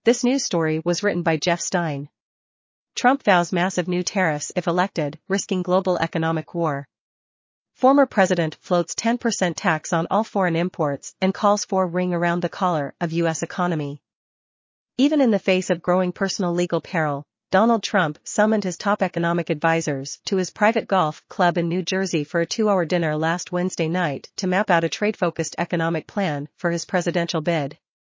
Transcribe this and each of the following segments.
This news story was written by Jeff Stein. Trump vows massive new tariffs if elected, risking global economic war. Former president floats 10% tax on all foreign imports and calls for ring around the collar of U.S. economy. Even in the face of growing personal legal peril, Donald Trump summoned his top economic advisors to his private golf club in New Jersey for a 2-hour dinner last Wednesday night to map out a trade-focused economic plan for his presidential bid.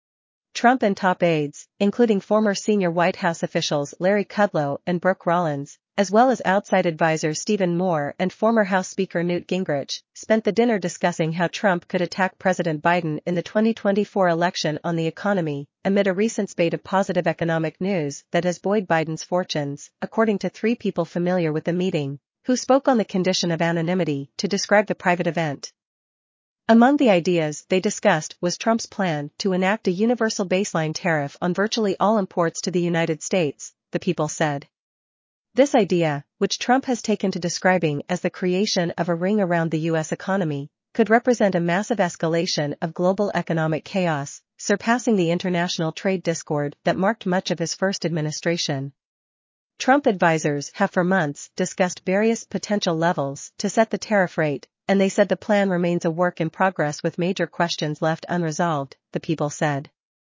Trump and top aides, including former senior White House officials Larry Kudlow and Brooke Rollins, as well as outside advisor Stephen Moore and former House Speaker Newt Gingrich, spent the dinner discussing how Trump could attack President Biden in the 2024 election on the economy, amid a recent spate of positive economic news that has buoyed Biden's fortunes, according to 3 people familiar with the meeting, who spoke on the condition of anonymity to describe the private event. Among the ideas they discussed was Trump's plan to enact a universal baseline tariff on virtually all imports to the United States, the people said. This idea, which Trump has taken to describing as the creation of a ring around the U.S. economy, could represent a massive escalation of global economic chaos, surpassing the international trade discord that marked much of his first administration. Trump advisors have for months discussed various potential levels to set the tariff rate, and they said the plan remains a work in progress with major questions left unresolved, the people said.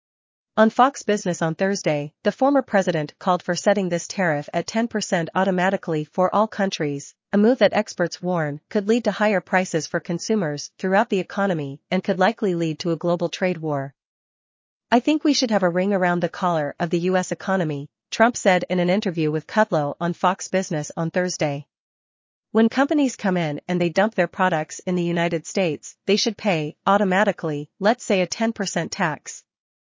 On Fox Business on Thursday, the former president called for setting this tariff at 10% automatically for all countries, a move that experts warn could lead to higher prices for consumers throughout the economy and could likely lead to a global trade war. "I think we should have a ring around the collar of the U.S. economy," Trump said in an interview with Kudlow on Fox Business on Thursday. "When companies come in and they dump their products in the United States, they should pay, automatically, let's say a 10% tax.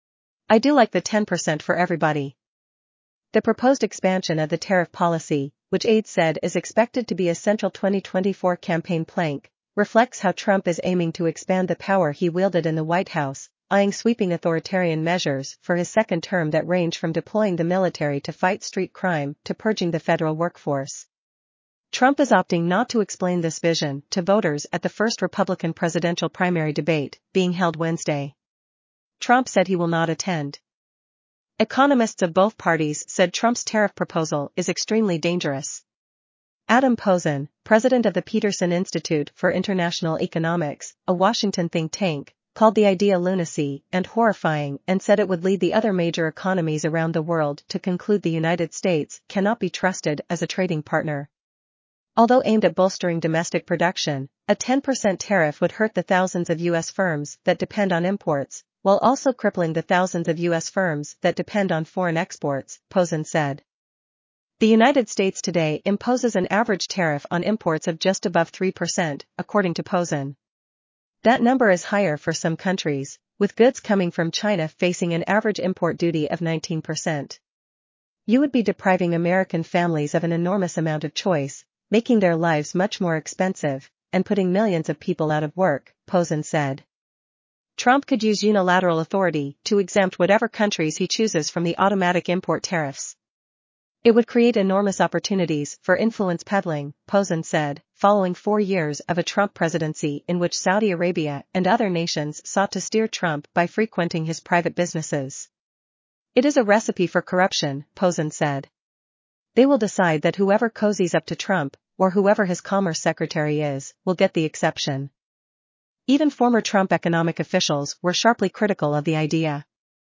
I do like the 10% for everybody." The proposed expansion of the tariff policy, which aides said is expected to be a central 2024 campaign plank, reflects how Trump is aiming to expand the power he wielded in the White House, eyeing sweeping authoritarian measures for his second term that range from deploying the military to fight street crime to purging the federal workforce. Trump is opting not to explain this vision to voters at the first Republican presidential primary debate, being held Wednesday. Trump said he will not attend. Economists of both parties said Trump's tariff proposal is extremely dangerous. Adam Posen, president of the Peterson Institute for International Economics, a Washington think tank, called the idea lunacy and horrifying and said it would lead the other major economies around the world to conclude the United States cannot be trusted as a trading partner. Although aimed at bolstering domestic production, a 10% tariff would hurt the thousands of U.S. firms that depend on imports, while also crippling the thousands of U.S. firms that depend on foreign exports, Posen said. The United States today imposes an average tariff on imports of just above 3%, according to Posen. That number is higher for some countries, with goods coming from China facing an average import duty of 19%. You would be depriving American families of an enormous amount of choice, making their lives much more expensive, and putting millions of people out of work, Posen said. Trump could use unilateral authority to exempt whatever countries he chooses from the automatic import tariffs. It would create enormous opportunities for influence peddling, Posen said, following 4 years of a Trump presidency in which Saudi Arabia and other nations sought to steer Trump by frequenting his private businesses. "It is a recipe for corruption," Posen said. "They will decide that whoever cozies up to Trump, or whoever his commerce secretary is, will get the exception." Even former Trump economic officials were sharply critical of the idea.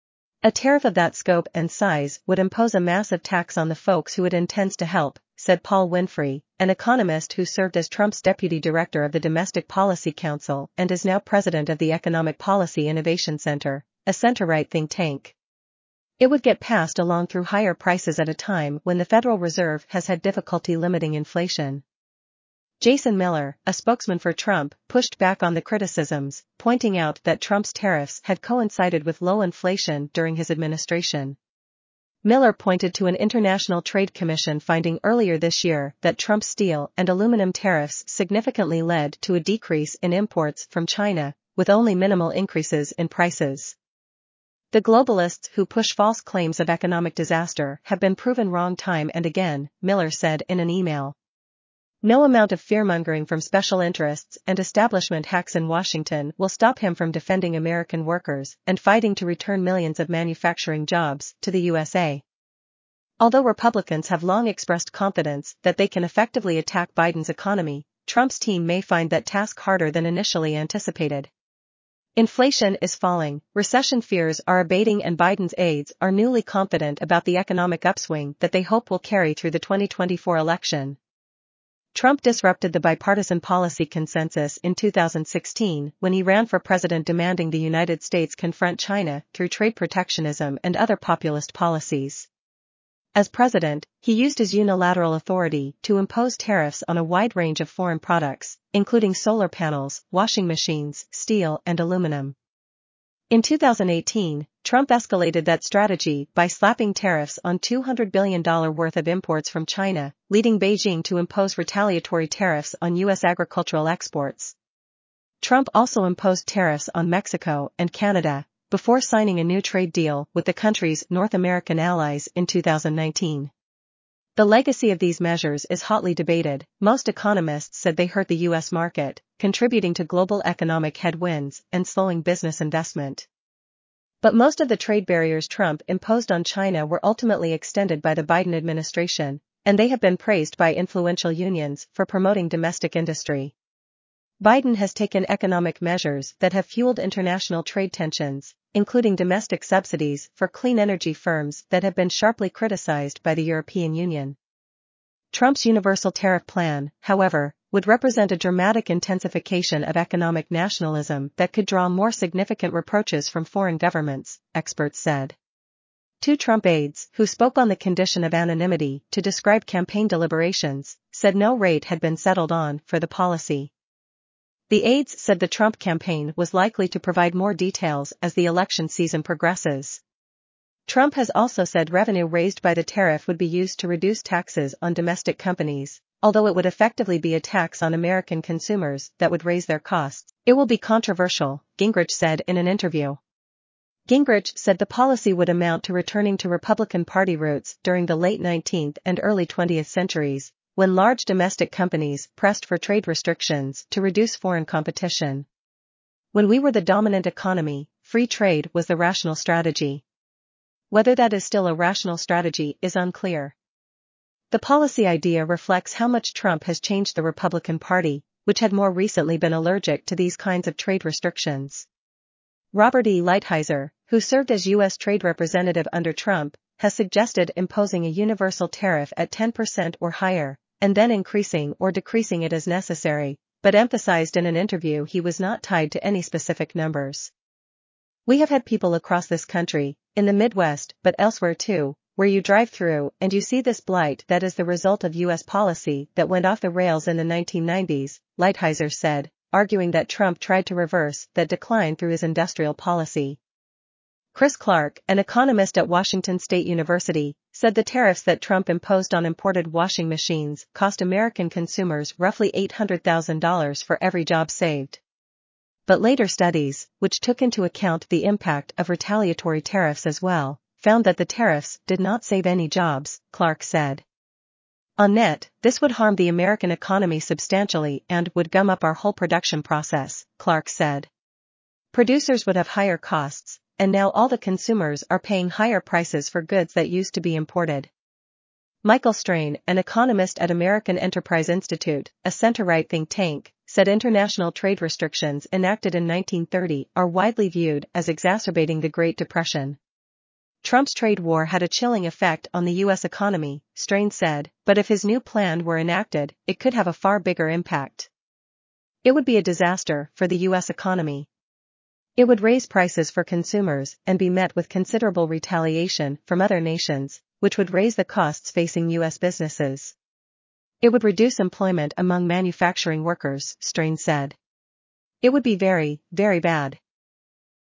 A tariff of that scope and size would impose a massive tax on the folks who it intends to help, said Paul Winfrey, an economist who served as Trump's deputy director of the Domestic Policy Council and is now president of the Economic Policy Innovation Center, a center-right think tank. It would get passed along through higher prices at a time when the Federal Reserve has had difficulty limiting inflation. Jason Miller, a spokesman for Trump, pushed back on the criticisms, pointing out that Trump's tariffs had coincided with low inflation during his administration. Miller pointed to an International Trade Commission finding earlier this year that Trump's steel and aluminum tariffs significantly led to a decrease in imports from China, with only minimal increases in prices. The globalists who push false claims of economic disaster have been proven wrong time and again, Miller said in an email. No amount of fearmongering from special interests and establishment hacks in Washington will stop him from defending American workers and fighting to return millions of manufacturing jobs to the USA. Although Republicans have long expressed confidence that they can effectively attack Biden's economy, Trump's team may find that task harder than initially anticipated. Inflation is falling, recession fears are abating, and Biden's aides are newly confident about the economic upswing that they hope will carry through the 2024 election. Trump disrupted the bipartisan policy consensus in 2016 when he ran for president, demanding the United States confront China through trade protectionism and other populist policies. As president, he used his unilateral authority to impose tariffs on a wide range of foreign products, including solar panels, washing machines, steel, and aluminum. In 2018, Trump escalated that strategy by slapping tariffs on $200 billion worth of imports from China, leading Beijing to impose retaliatory tariffs on U.S. agricultural exports. Trump also imposed tariffs on Mexico and Canada, before signing a new trade deal with the country's North American allies in 2019. The legacy of these measures is hotly debated. Most economists said they hurt the U.S. market, contributing to global economic headwinds and slowing business investment. But most of the trade barriers Trump imposed on China were ultimately extended by the Biden administration, and they have been praised by influential unions for promoting domestic industry. Biden has taken economic measures that have fueled international trade tensions, including domestic subsidies for clean energy firms that have been sharply criticized by the European Union. Trump's universal tariff plan, however, would represent a dramatic intensification of economic nationalism that could draw more significant reproaches from foreign governments, experts said. Two Trump aides, who spoke on the condition of anonymity to describe campaign deliberations, said no rate had been settled on for the policy. The aides said the Trump campaign was likely to provide more details as the election season progresses. Trump has also said revenue raised by the tariff would be used to reduce taxes on domestic companies, although it would effectively be a tax on American consumers that would raise their costs. It will be controversial, Gingrich said in an interview. Gingrich said the policy would amount to returning to Republican Party roots during the late 19th and early 20th centuries, when large domestic companies pressed for trade restrictions to reduce foreign competition. When we were the dominant economy, free trade was the rational strategy. Whether that is still a rational strategy is unclear. The policy idea reflects how much Trump has changed the Republican Party, which had more recently been allergic to these kinds of trade restrictions. Robert E. Lighthizer, who served as U.S. Trade Representative under Trump, has suggested imposing a universal tariff at 10% or higher, and then increasing or decreasing it as necessary, but emphasized in an interview he was not tied to any specific numbers. We have had people across this country, in the Midwest but elsewhere too, where you drive through and you see this blight that is the result of U.S. policy that went off the rails in the 1990s, Lighthizer said, arguing that Trump tried to reverse that decline through his industrial policy. Chris Clark, an economist at Washington State University, said the tariffs that Trump imposed on imported washing machines cost American consumers roughly $800,000 for every job saved. But later studies, which took into account the impact of retaliatory tariffs as well, found that the tariffs did not save any jobs, Clark said. On net, this would harm the American economy substantially and would gum up our whole production process, Clark said. Producers would have higher costs, and now all the consumers are paying higher prices for goods that used to be imported. Michael Strain, an economist at American Enterprise Institute, a center-right think tank, said international trade restrictions enacted in 1930 are widely viewed as exacerbating the Great Depression. Trump's trade war had a chilling effect on the U.S. economy, Strain said, but if his new plan were enacted, it could have a far bigger impact. It would be a disaster for the U.S. economy. It would raise prices for consumers and be met with considerable retaliation from other nations, which would raise the costs facing U.S. businesses. It would reduce employment among manufacturing workers, Strain said. It would be very, very bad.